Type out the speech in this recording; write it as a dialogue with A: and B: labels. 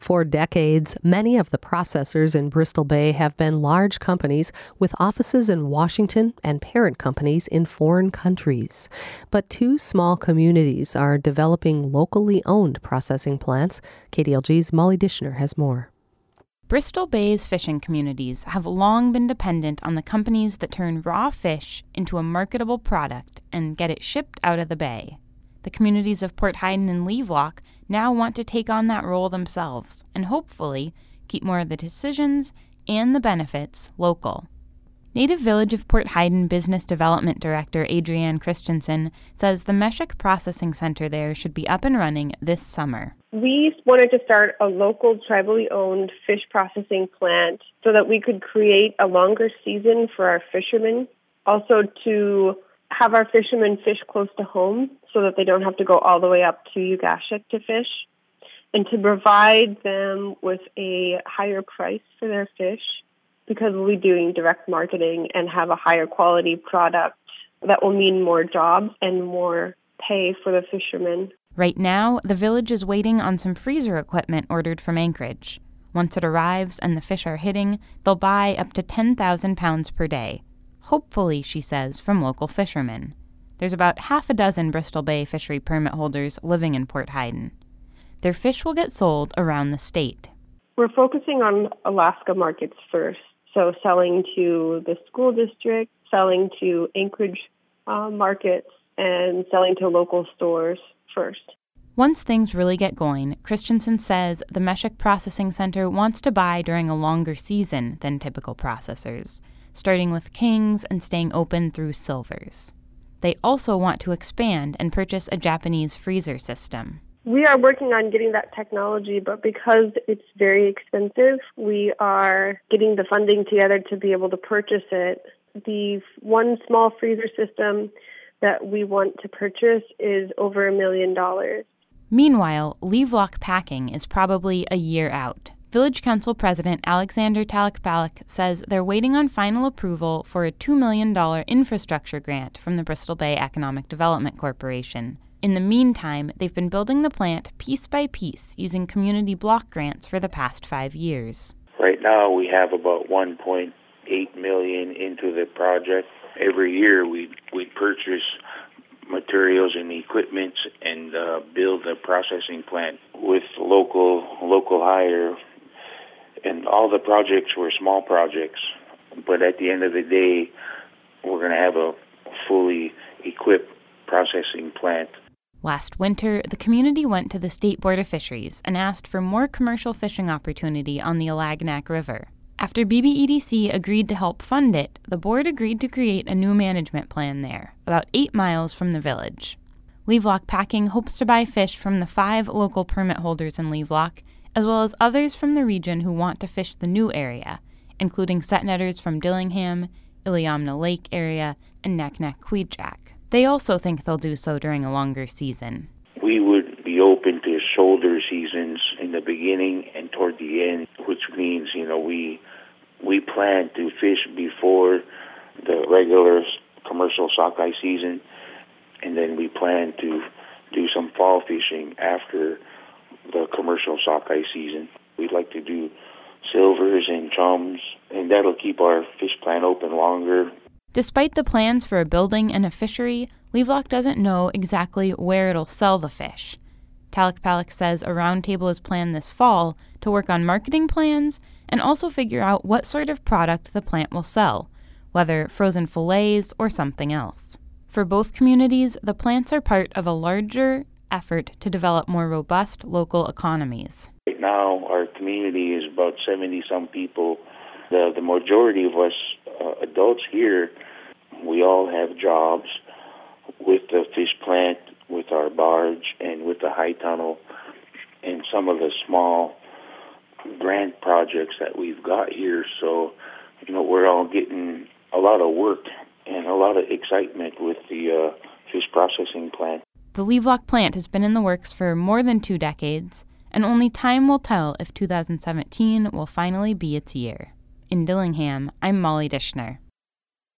A: For decades, many of the processors in Bristol Bay have been large companies with offices in Washington and parent companies in foreign countries. But two small communities are developing locally owned processing plants. KDLG's Molly Dishner has more.
B: Bristol Bay's fishing communities have long been dependent on the companies that turn raw fish into a marketable product and get it shipped out of the bay. The communities of Port Haydon and Levelock now want to take on that role themselves and hopefully keep more of the decisions and the benefits local. Native Village of Port Haydon Business Development Director Adrienne Christensen says the Meshek Processing Center there should be up and running this summer.
C: We wanted to start a local tribally owned fish processing plant so that we could create a longer season for our fishermen, also to have our fishermen fish close to home so that they don't have to go all the way up to Ugashik to fish, and to provide them with a higher price for their fish because we'll be doing direct marketing and have a higher quality product that will mean more jobs and more pay for the fishermen.
B: Right now, the village is waiting on some freezer equipment ordered from Anchorage. Once it arrives and the fish are hitting, they'll buy up to 10,000 pounds per day. Hopefully, she says, from local fishermen. There's about half a dozen Bristol Bay fishery permit holders living in Port Haydon. Their fish will get sold around the state.
C: We're focusing on Alaska markets first, so selling to the school district, selling to Anchorage markets, and selling to local stores first.
B: Once things really get going, Christensen says the Meshek Processing Center wants to buy during a longer season than typical processors, starting with kings and staying open through silvers. They also want to expand and purchase a Japanese freezer system.
C: We are working on getting that technology, but because it's very expensive, we are getting the funding together to be able to purchase it. The one small freezer system that we want to purchase is over $1 million.
B: Meanwhile, Levelock Packing is probably a year out. Village Council President Alexander Talakbalak says they're waiting on final approval for a $2 million infrastructure grant from the Bristol Bay Economic Development Corporation. In the meantime, they've been building the plant piece by piece using community block grants for the past 5 years.
D: Right now, we have about $1.8 million into the project. Every year, we purchase materials and equipment and build a processing plant with local hire. And all the projects were small projects. But at the end of the day, we're going to have a fully equipped processing plant.
B: Last winter, the community went to the State Board of Fisheries and asked for more commercial fishing opportunity on the Alagnak River. After BBEDC agreed to help fund it, the board agreed to create a new management plan there, about 8 miles from the village. Levelock Packing hopes to buy fish from the 5 local permit holders in Levelock, as well as others from the region who want to fish the new area, including set netters from Dillingham, Iliamna Lake area, and Naknek-Kvichak. They also think they'll do so during a longer season.
D: We would be open to shoulder seasons in the beginning and toward the end, which means, we plan to fish before the regular commercial sockeye season, and then we plan to do some fall fishing after the commercial sockeye season. We'd like to do silvers and chums, and that'll keep our fish plant open longer.
B: Despite the plans for a building and a fishery, Levelock doesn't know exactly where it'll sell the fish. Talakbalak says a roundtable is planned this fall to work on marketing plans and also figure out what sort of product the plant will sell, whether frozen fillets or something else. For both communities, the plants are part of a larger effort to develop more robust local economies.
D: Right now, our community is about 70-some people. The majority of us adults here, we all have jobs with the fish plant, with our barge, and with the high tunnel, and some of the small grant projects that we've got here. So, we're all getting a lot of work and a lot of excitement with the fish processing plant.
B: The Levelock plant has been in the works for more than 2 decades, and only time will tell if 2017 will finally be its year. In Dillingham, I'm Molly Dishner.